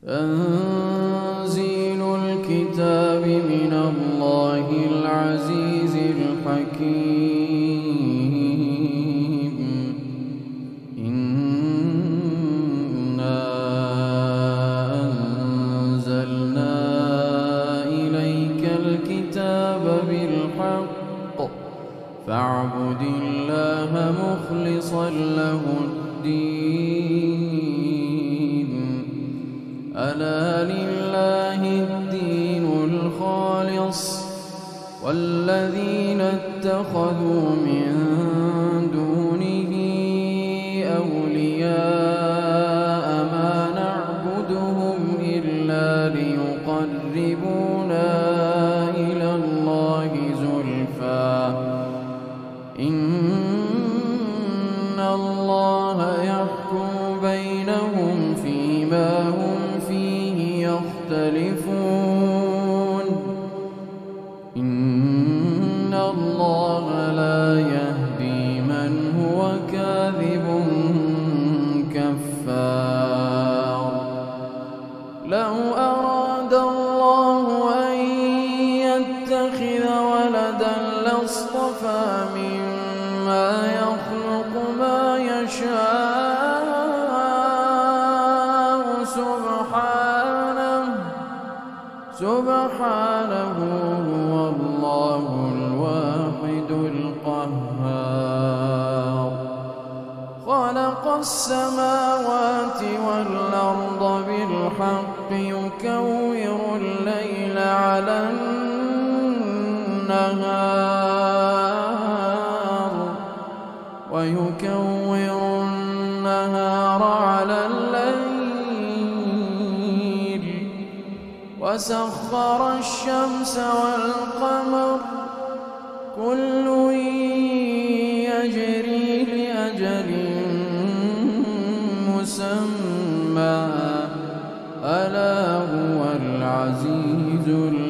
تنزيل الكتاب من الله العزيز الحكيم. إنا أنزلنا إليك الكتاب بالحق فاعبد الله مخلصا له الدين. ألا لله الدين الخالص والذين اتخذوا من دونه أولياء ما نعبدهم إلا ليقربونا إلى الله زلفى إن الله يحكم بينهم فيما هم فيه يختلفون. إن الله لا يهدي من هو كاذب كفار. لو أراد الله أن يتخذ ولدا لاصطفى مما يخلق ما يشاء سبحانه هو الله الواحد القهار. خلق السماوات والأرض بالحق يكور الليل على النهار ويكور النهار على الليل وسخر الشمس والقمر كل يجري لأجل مسمى ألا هو العزيز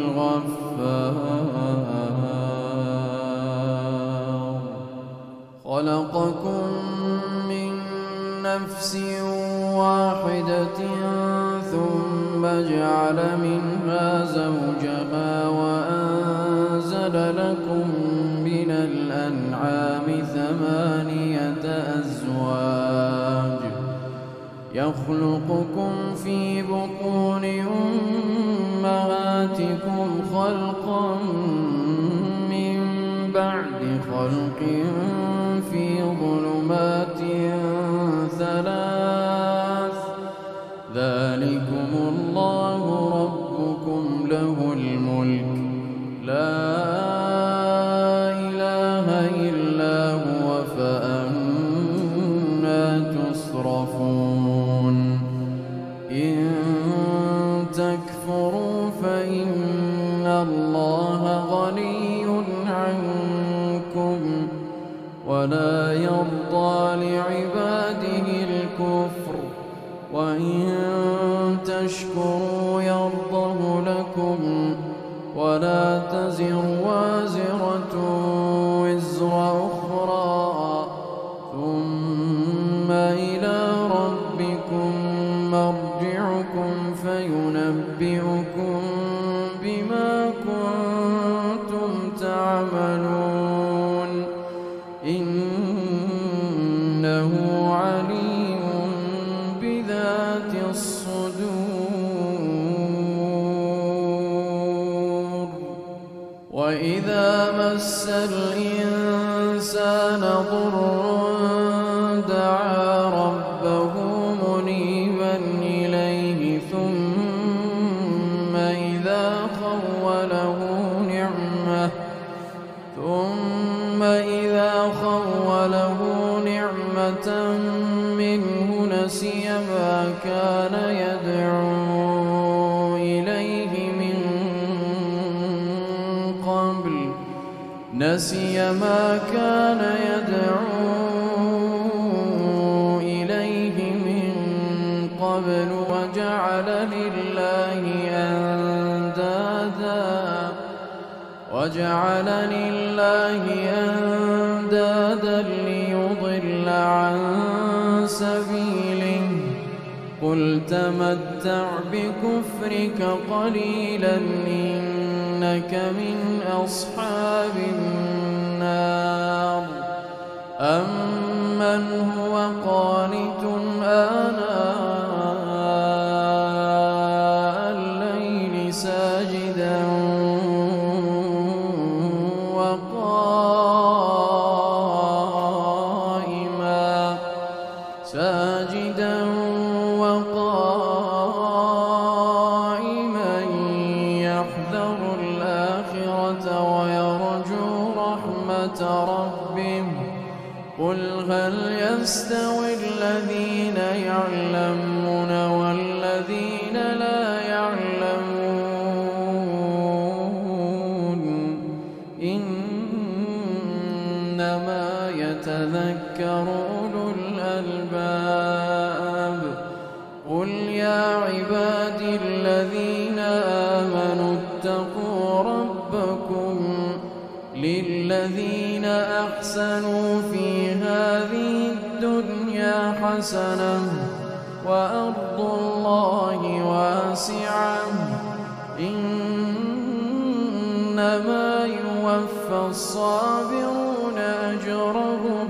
الغفار. خلقكم من نفس واحدة ثم جعل منها زوجها وأنزل لكم من الأنعام 8 أزواج يخلقكم في بطون أمهاتكم خلقا من بعد خلق في ظلمات 3 ذلكم الله ربكم له الملك لا إله إلا هو فأنى تصرفون. إن تكفروا فإن الله غني عنكم ولا يرضى لعباده الكفر وإن تشكروا يرضه لكم ولا تزر وازرة وزر أخرى ثم إلى ربكم مرجعكم فينبئكم بما كنتم تعملون. إنه عليم بذات الصدور. وإذا مس الإنسان ضر دعا ربه منيبا إليه ثم إذا خوله نعمة منه نسي ما كان يدعو إليه من قبل وجعل لله أندادا ليضل عن سبيله قل تمتع بكفرك قليلا إنك من أصحاب النار أمن هو قانت آناء الليل ساجدا وقائما يحذر الآخرة ويرجو رحمة ربه قل هل يستوي الذين يعلمون والذين لا يعلمون إنما يتذكر أولو الألباب قل يا عبادي الذين آمنوا اتقوا ربكم للذين أحسنوا في هذه الدنيا حسنة وأرض الله واسعة إنما يوفى الصابرون أجرهم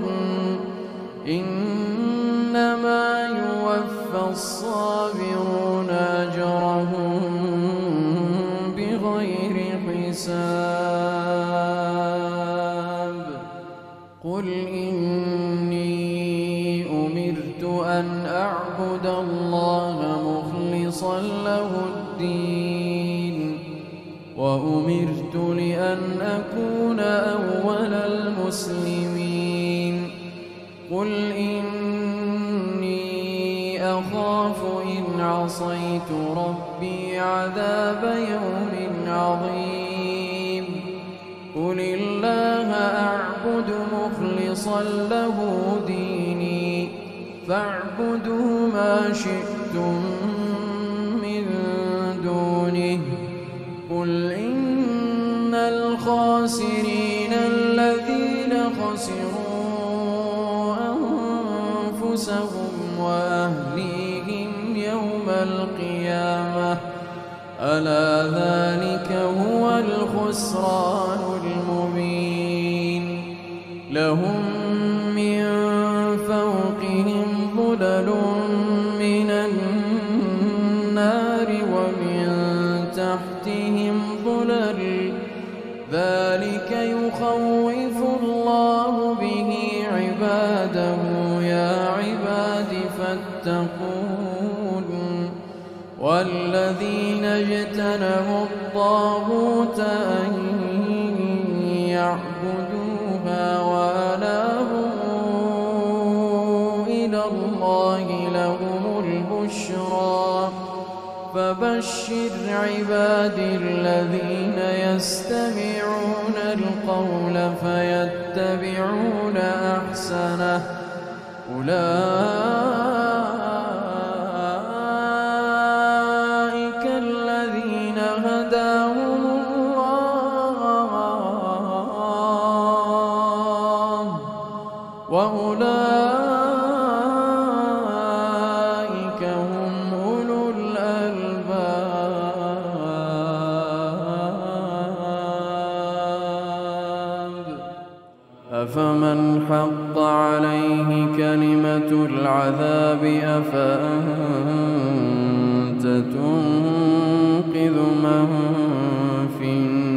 بغير حساب قل إني أمرت أن أعبد الله مخلصا له الدين وأمرت لأن أكون أول المسلمين قل إني أخاف إن عصيت ربي عذاب يوم عظيم قل الله أعبد مخلصا له ديني فاعبدوا ما شئتم من دونه قل إن الخاسرين الذين خسروا أنفسهم وأهليهم يوم القيامة ألا ذلك هو الخسران المبين لهم من فوقهم ظلل من النار ومن تحتهم ظلل ذلك يخوف الله به عباده يا عباد فاتقون والذين اجتنبوا الطاغوت أن يعبدوها وأنابوا إلى الله لهم البشرى فبشر عبادي الذين يستمعون القول فيتبعون أحسنه أولئك الذين هداهم الله وأولئك هم أولو الألباب أفمن حق عليه كلمة العذاب أفأنت تنقذ من في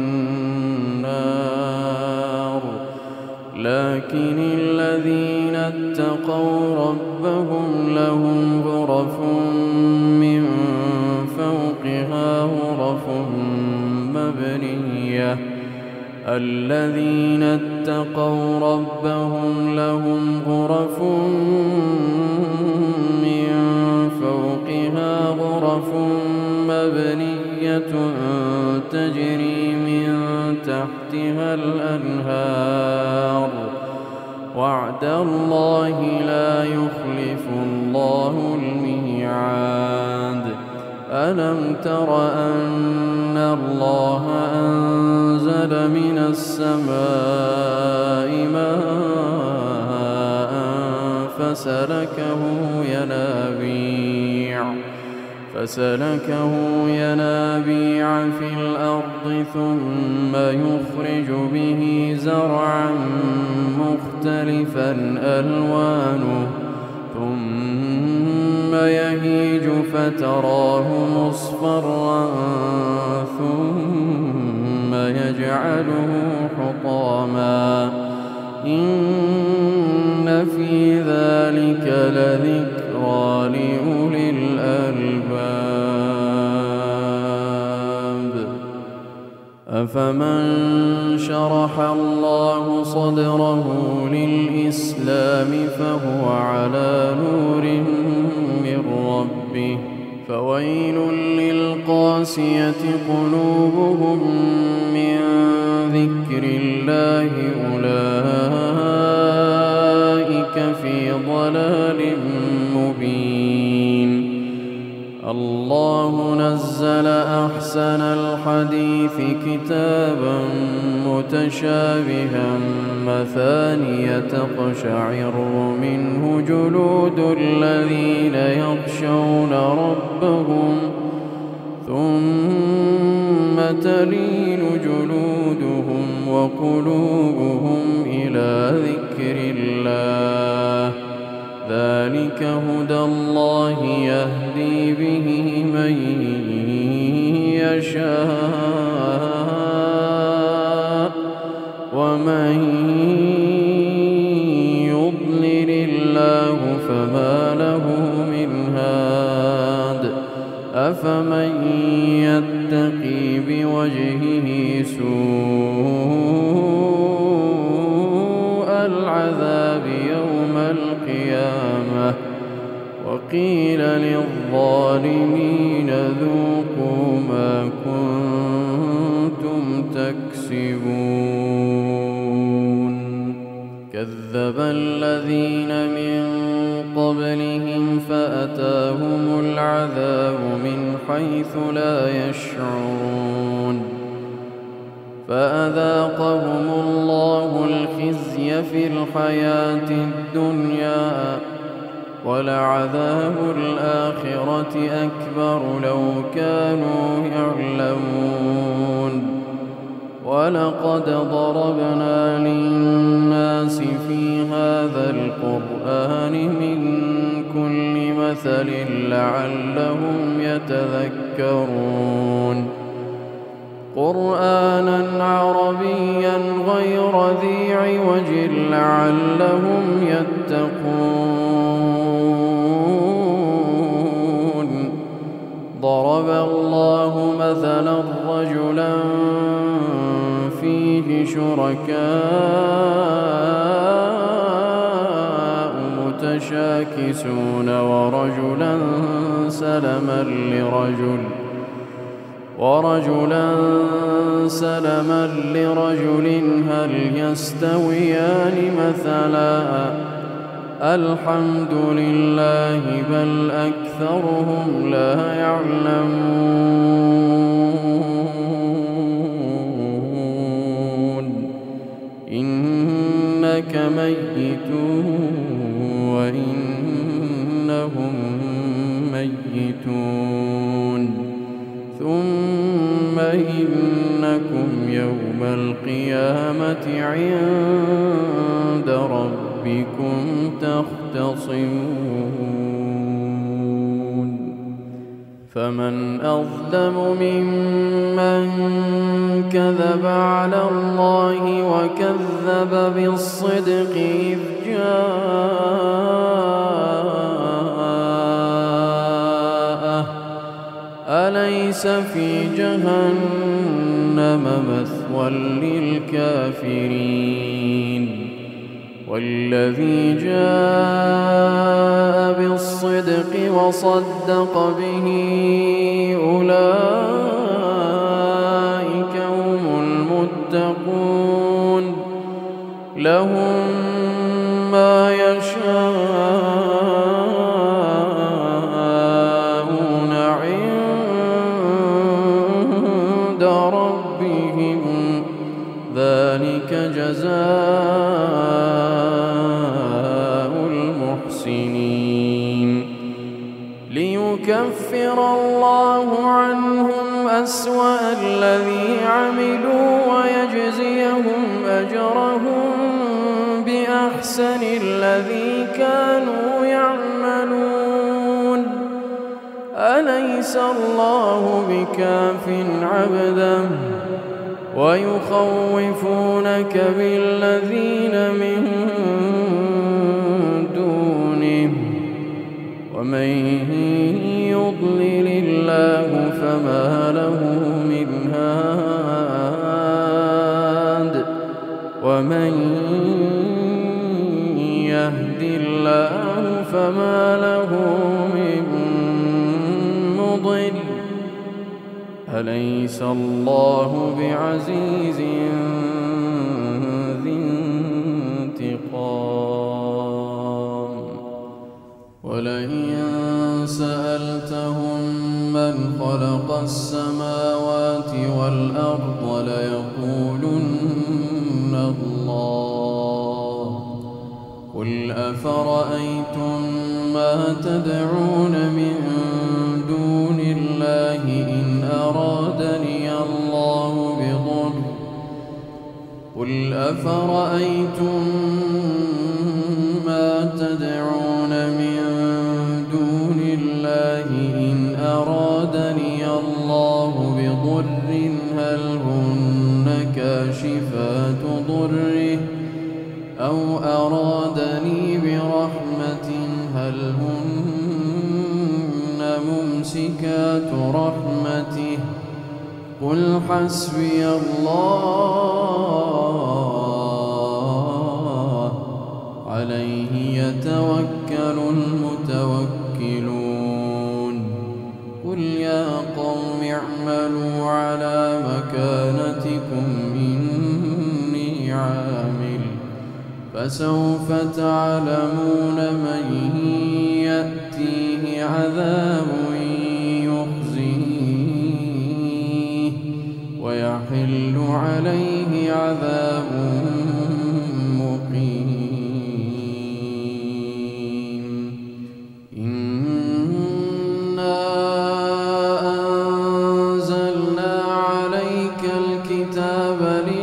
النار لكن الذين اتقوا ربهم لهم غرف من فوقها غرف مبنية الذين اتقوا ربهم لهم غرف من فوقها غرف مبنية تجري من تحتها الأنهار وعد الله لا يخلف الله الميعاد ألم تر أن الله أنزل من السماء ماء فسلكه ينابيع فسلكه ينابيع في الأرض ثم يخرج به زرعا مختلفا ألوانه ثم يهيج فتراه مصفرا ثم يجعله حطاما إن في ذلك لذكرى لأولي الألباب أفمن شرح الله صدره للإسلام فهو على نور من ربه فويل للقاسية قلوبهم من ذكر الله أولئك في ضلال مبين الله نزل أحسن الحديث كتابا متشابها مثانية تقشعر منه جلود الذين يخشون ربهم ثم تلين جلودهم وقلوبهم إلى ذكر الله ذلك هدى الله يهدي به من يشاء ومن يضلل الله فما له من هاد أفمن يتقي بوجهه سوء العذاب يوم القيامة وقيل للظالمين ذوقوا ما كنتم تكسبون كذب الذين من قبلهم فأتاهم العذاب من حيث لا يشعرون فأذاقهم الله الخزي في الحياة الدنيا ولعذاب الآخرة أكبر لو كانوا يعلمون ولقد ضربنا للناس في هذا القرآن من كل مثل لعلهم يتذكرون قرآنا عربيا غير ذي عوج لعلهم يتقون ضرب الله مثلا رجلا فيه شركاء متشاكسون ورجلا سلما لرجل هل يستويان مثلا الحمد لله بل أكثرهم لا يعلمون إنك ميت وإنهم ميتون ثم إنكم يوم القيامة عند ربكم تختصمون فمن أظلم ممن كذب على الله وكذب بالصدق إذ جاءه أليس في جهنم مثوى للكافرين والذي جاء بالصدق وصدق به أولئك هم المتقون لهم ما يشاءون عند ربهم ذلك جزاء المحسنين ليكفر ليكفر الله عنهم أسوأ الذي عملوا ويجزيهم أجرهم بأحسن الذي كانوا يعملون. أليس الله بكاف عبده ويخوفونك بالذين من دونه ومن يضلل الله فما له من هاد ومن يهد الله فما له من مضل. أليس الله بعزيز ذي انتقام. ولئن سألتهم من خلق السماوات والأرض ليقولن الله. قل أفرأيتم ما تدعون من دون الله إن أرادني الله بضر. قل أفرأيتم ما تدعون من دون الله إن أرادني الله بضر هل هن كاشفات ضره أو أرادني برحمة هل هن ممسكات رحمته. قل حسبي الله عليه يتوكل المتوكلون. قل يا قوم اعملوا على مكانتكم إني عامل فسوف تعلمون من يأتيه عذاب يخزيه ويحل عليه عذاب مقيم. إنا أنزلنا عليك الكتاب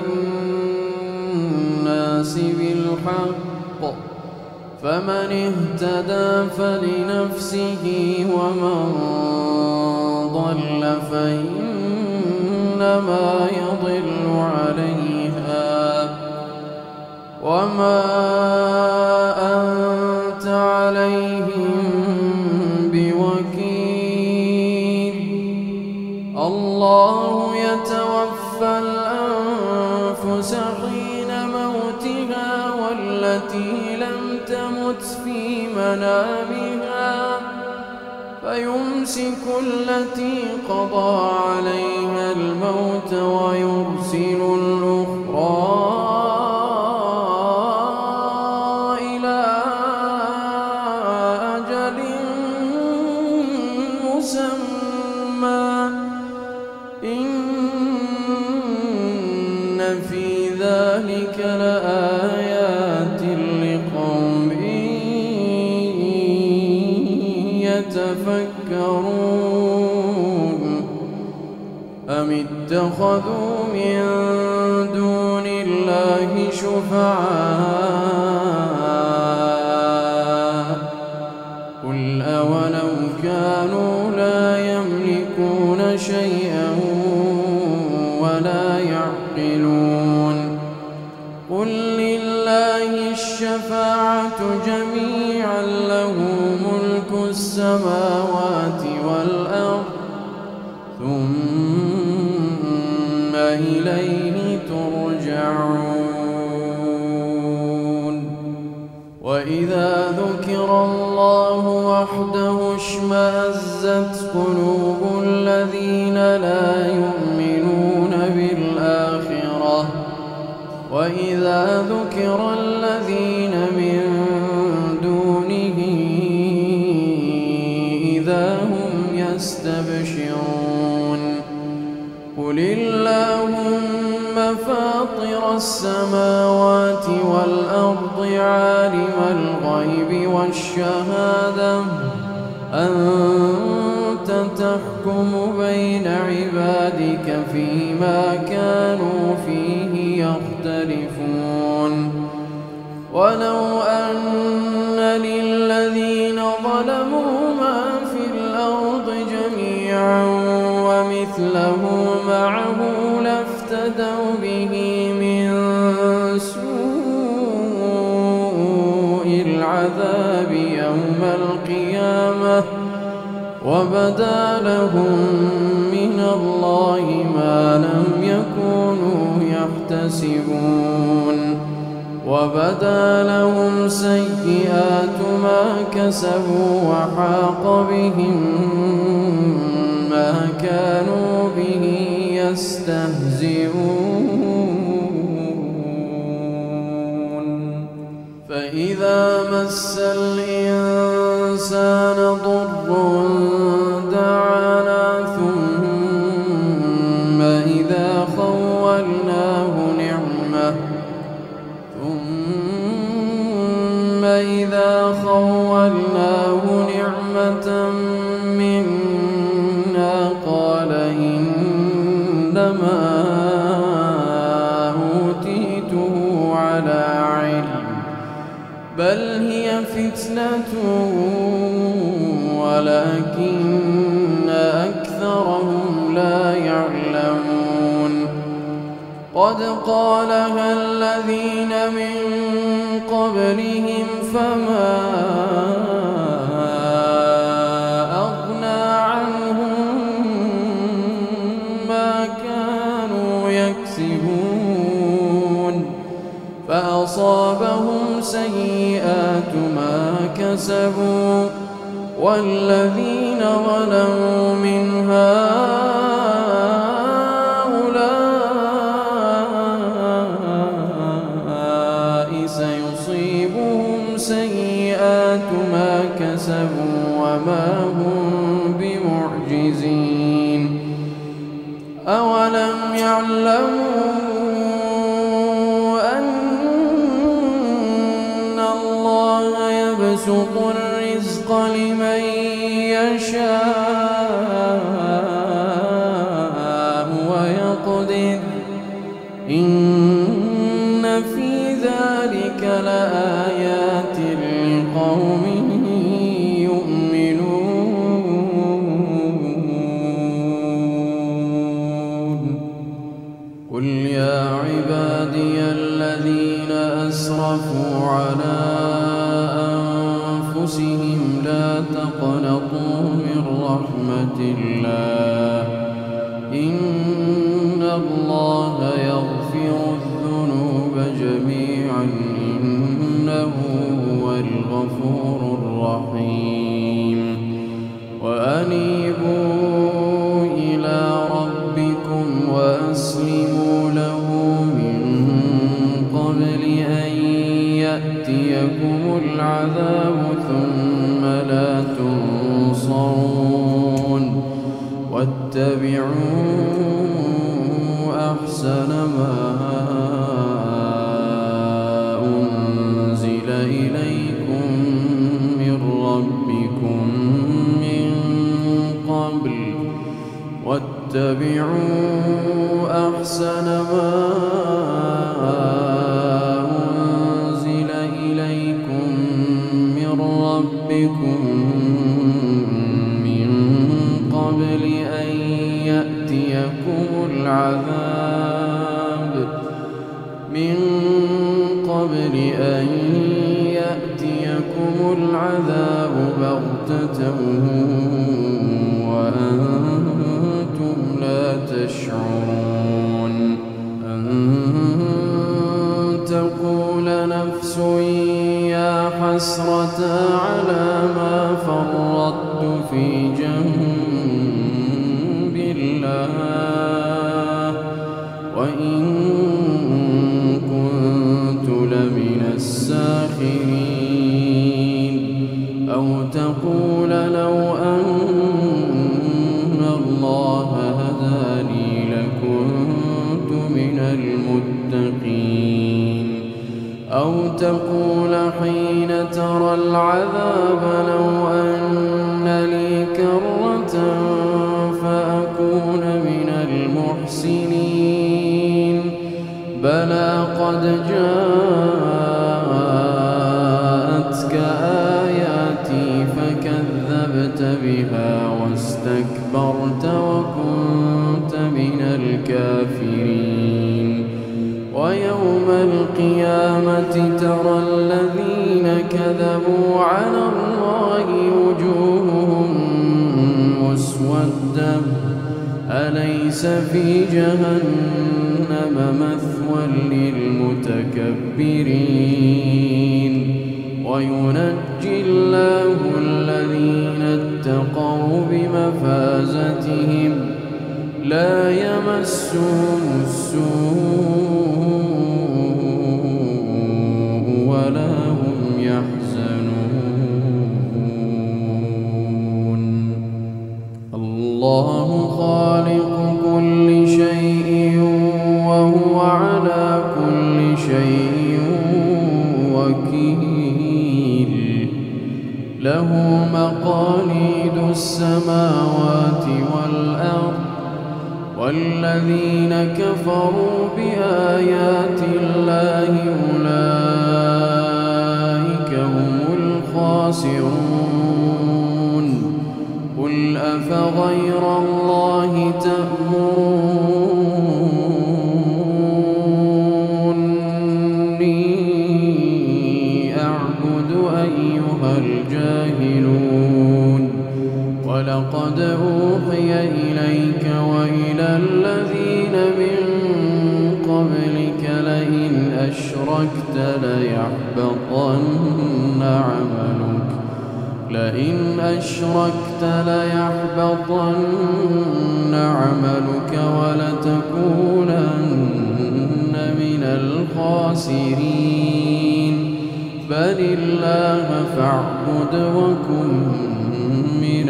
للناس بالحق فمن اهتدى فلنفسه ومن ضل فإنما يضل عليها وما أنت عليهم بوكيل. الله يتوفى الأنفس حين موتها والتي لم تمت في منامها فيمسك التي قضى عليها الموت ويرسل الأخرى إلى أجل مسمى. إن في ذلك لآيات لقوم يتفكرون. أم اتخذوا من دون الله شفعاء قل أولو كانوا لا يملكون شيئا ولا يعقلون. قل لله الشفاعة جميعا له ملك السماوات والأرض ثم إليه ترجعون. وإذا ذكر الله وحده اشمأزت قلوب الذين لا يؤمنون بالآخرة وإذا ذكر الذين من دونه إذا هم يستبشرون. قل اللهم فاطر السماوات والأرض عالم الغيب والشهادة أنت كنت تحكم بين عبادك فيما كانوا فيه يختلفون ولو أن للذين ظلموا ما في الأرض جميعا ومثله معه لافتدوا به من سوء العذاب يوم القيامة وبدا لهم من الله ما لم يكونوا يحتسبون وبدا لهم سيئات ما كسبوا وحاق بهم ما كانوا به يستهزئون فإذا مس الإنسان ضر دعانا ثم إذا خولناه نعمة منا قال إنما أوتيته على علم بل هي فتنة ولكن أكثرهم لا يعلمون قد قالها الذين من قبلهم فما أغنى عنهم ما كانوا يكسبون فأصابهم سيئات ما كسبوا والذين ظلموا من هؤلاء سيصيبهم سيئات ما كسبوا وما هم بمعجزين أولم يعلموا أن الله يبسط الرزق لمن يشاء ويقدر إن في ذلك لآيات لقوم يؤمنون قل يا عبادي الذين أسرفوا على أنفسهم لا تقنطوا من رحمة الله إن الله يغفر الذنوب جميعا إنه هو الغفور الرحيم وأنيبوا إلى ربكم وأسلموا له من قبل أن يأتيكم العذاب ثم لا تنصرون واتبعوا أحسن ما أنزل إليكم من ربكم من قبل واتبعوا أحسن ما أنزل إليكم من ربكم من قبل أن يأتيكم العذاب بغتة وأنتم لا تشعرون أن تقول نفس يا حسرة على ما فرطت في جنب الله وإن كنت لمن الساخرين أو تقول لو أن الله هداني لكنت من المتقين أو تقول حين ترى العذاب لو أن لي كرة لقد جاءتك آياتي فكذبت بها واستكبرت وكنت من الكافرين ويوم القيامة ترى الذين كذبوا على الله وجوههم مسودة أليس في جهنم مثوى للمتكبرين وينجي الله الذين اتقوا بمفازتهم لا يمسهم السوء ولا هم يحزنون. الله خالق كل شيء وهو على كل شيء وكيل له مقاليد السماوات والأرض والذين كفروا بآيات الله أولئك هم الخاسرون. قل أفغير الله تأمروني أعبد أيها الجاهلون ولقد أوحي إليك وإلى الذين من قبلك لئن أشركت ليحبطن عملك ولتكونن من الخاسرين بل الله فاعبد وكن من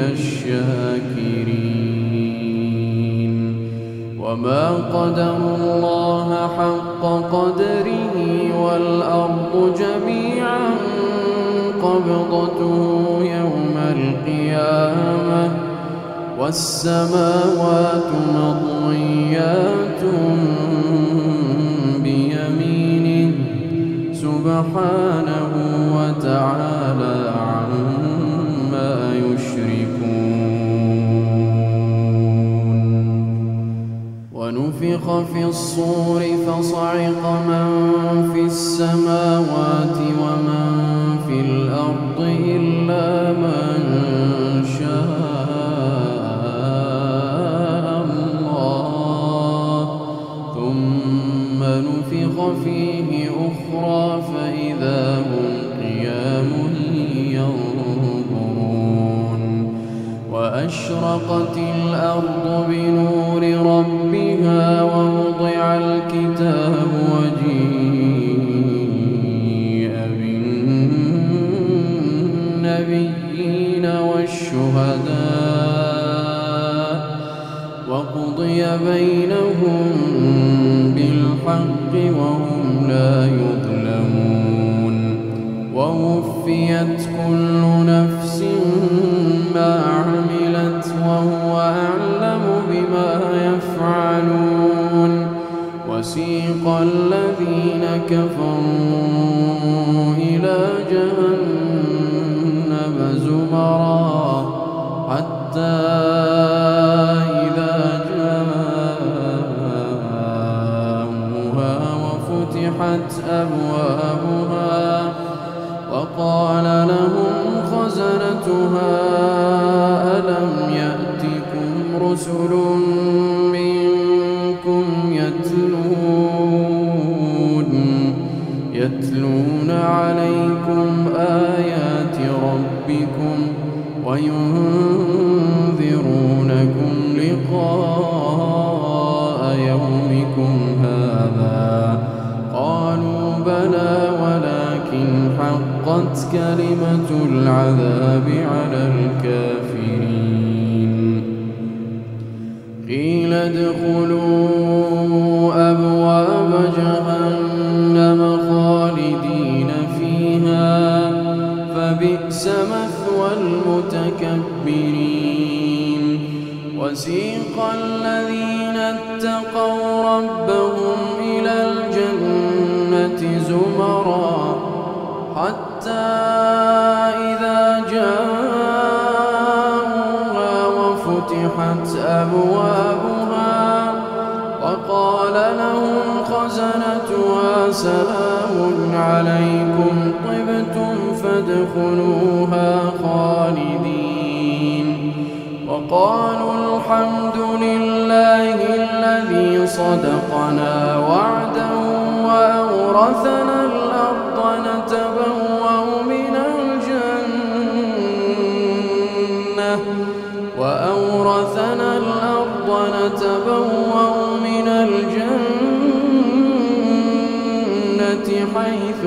الشاكرين. وما قدروا الله حق قدره والأرض جميعا قبضته يوم القيامة والسماوات مطويات بيمينه سبحانه وتعالى عما يشركون. ونفخ في الصور فصعق من في السماوات ومن في الأرض إلا من شاء الله ثم نفخ فيه أخرى فإذا هم قيام ينظرون. وأشرقت الأرض بنور ربها ووضع الكتاب وجيء بالنبيين والشهداء وقضي بينهم بالحق وهم لا يظلمون. ووفيت كل نفس ما عملت وهو أعلم بما يفعلون. وسيق الذين كفروا إلى جهنم زمرا حتى إذا جاءوها وفتحت أبوابها وقال لهم خزنتها ألم يأتكم رسل منكم يتلون عليكم آيات ربكم وينذرونكم لقاء يومكم هذا قالوا بلى ولكن حقت كلمة العذاب على الكافرين. قيل ادخلوا أبواب جهنم خالدين فيها فبئس مثوى المتكبرين. وسيق الذين اتقوا ربهم إلى الجنة الجنة زمرا حتى إذا جاءوها وفتحت أبوابها وقال لهم خزنتها سلام عليكم طبتم فادخلوها خالدين وقالوا الحمد لله الذي صدقنا وعده وأورثنا الأرض نتبوأ من الجنة حيث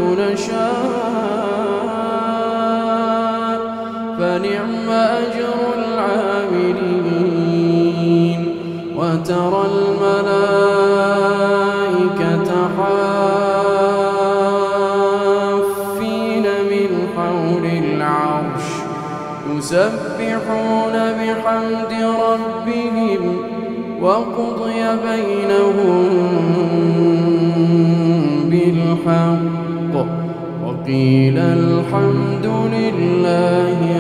نشاء فنعم أجر العاملين وترى الملائكة حافين من حول العرش يسبحون بحمد ربهم وقضي بينهم بالحق وقيل الحمد لله